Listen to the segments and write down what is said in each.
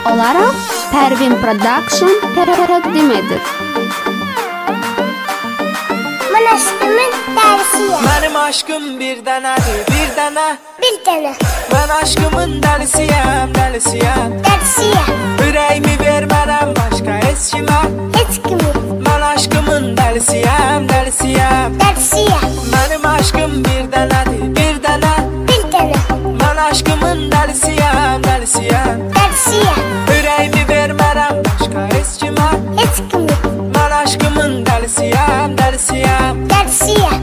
olaraq Pərvin Production təqdim edir. Mən aşkımın dəlisiyəm. Mənim aşkım bir dənədir, bir dənə. Bir dənə. Mən aşkımın dəlisiyəm, dəlisiyəm. Dəlisiyəm. Ürəyimi vermərəm başqa heç kimə. Heç kimi. Mən aşkımın dəlisiyəm, dəlisiyəm. Dəlisiyəm. Mənim aşkım bir dənədir, bir dənə. Bir dənə. Mən aşkımın dəlisiyəm, dəlisiyəm. Dəlisiyəm. Ürəyimi vermərəm başqa heç kimə. Heç kimi. Mən aşkımın dəlisiyəm, dəlisiyəm. Dəlisiyəm.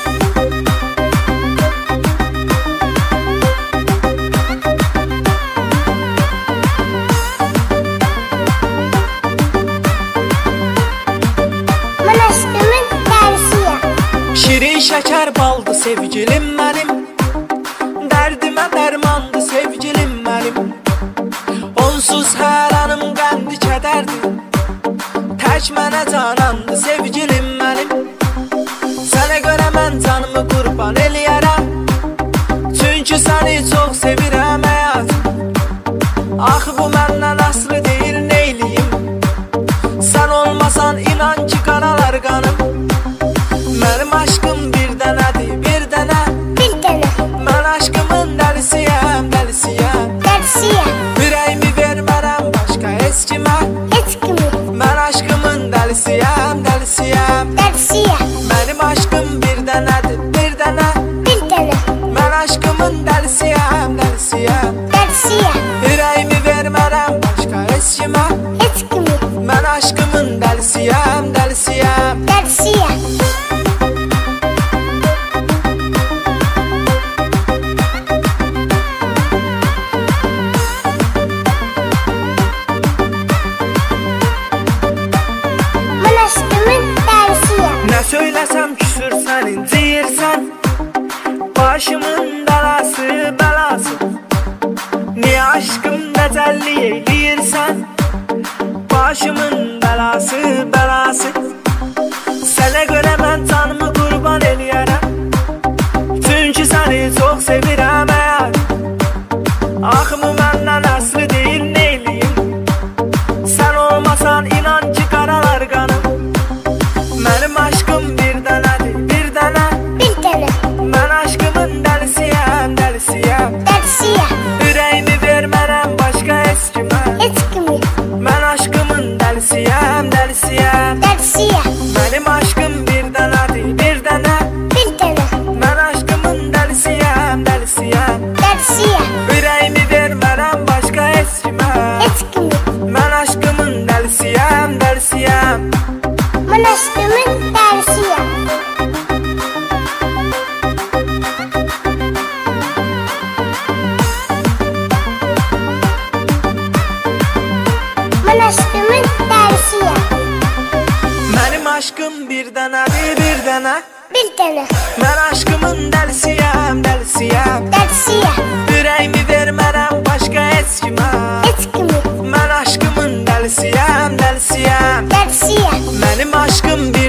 Mən aşkımın dəlisiyəm. Şirin şəkər baldı sevgilim mənim. Dərdimə dərmandı sevgilim mənim. Onsuz hər anım qəmdi kədərdir. Tək mənə canandı sevgilim mənim. Sənə görə mən canımı qurban eləyərəm. Çünki səni çox sevirəm həyat. Axı bu məndən aslı deyil, neyliyim? Sən olmasan inan ki qaralar qanım. Mənim aşkım bir dənədir, bir dənə. Bir dənə. Mən aşkımın dəlisiyəm, dəlisiyəm. Dəlisiyəm. Ürəyimi vermərəm başqa heç kimə. Heç kimi. Mən aşkımın dəlisiyəm, dəlisiyəm. Dəlisiyəm. Mənim aşkım bir dənədir, bir dənə. Bir dənə. Mən aşkımın dəlisiyəm, dəlisiyəm. Dəlisiyəm. Ürəyimi vermərəm başqa heç kimə. Heç kimi. Mən aşkımın dəlisiyəm, dəlisiyəm. Dəlisiyəm. Mən aşkımın dəlisiyəm. Nə söyləsəm küsür sən inciyirsən. Başımın dəlası, bəlası. Niyə aşkım dəcəlli eləyirsən? Başımın bəlası, bəlası. Sənə görə mən canımı qurban eləyərəm. Çünki səni çox sevirəm həyat. Axımı məndən əsli deyil, neyliyim? Sən olmasan inan ki qaralar qanım. Mənim aşkım bir dənədir, bir dənə. Bir dənə. Mən aşkımın dəlisiyəm, dəlisiyəm. Dəlisiyəm. Ürəyimi vermərəm başqa heç kimə. Heç kimi. Mən aşkımın dəlisiyəm, dəlisiyəm. Dəlisiyəm. Mənim aşkım bir dənədir, bir dənə. Bir dənə. Mən aşkımın dəlisiyəm, dəlisiyəm. Dəlisiyəm. Ürəyimi vermərəm başqa heç kimə. Heç kimi. Mən aşkımın dəlisiyəm, dəlisiyəm. Mən aşkımın dəlisiyəm. Mən aşkımın dəlisiyəm. Mənim aşkım bir dənədir, bir dənə. Bir dənə. Mən aşkımın dəlisiyəm, dəlisiyəm. Dəlisiyəm. Ürəyimi vermərəm başqa heç kimə. Heç kimi. Mən aşkımın dəlisiyəm, dəlisiyəm. Dəlisiyəm. Mənim aşkım